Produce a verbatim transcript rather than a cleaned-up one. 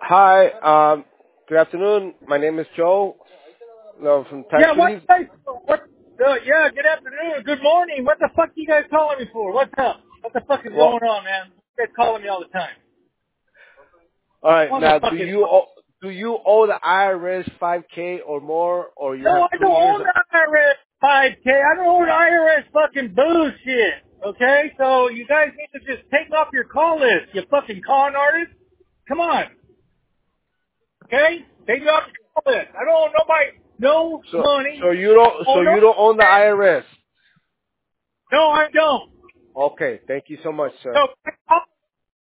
Hi, um, good afternoon. My name is Joe. No, from Tax Yeah, what? Relief. What? Uh, yeah, good afternoon, good morning. What the fuck you guys calling me for? What's up? What the fuck is Well, going on, man? You guys calling me all the time. all right. Now, do Motherfucking. you owe, do you owe the I R S five K or more, or you No, have I don't three years? own the I R S five K. I don't own I R S fucking bullshit. Okay, so you guys need to just take me off your call list. You fucking con artist. Come on. Okay, take me off your call list. I don't owe nobody no So, money. so you don't, Oh so no. you don't own the I R S. No, I don't. Okay, thank you so much, sir. So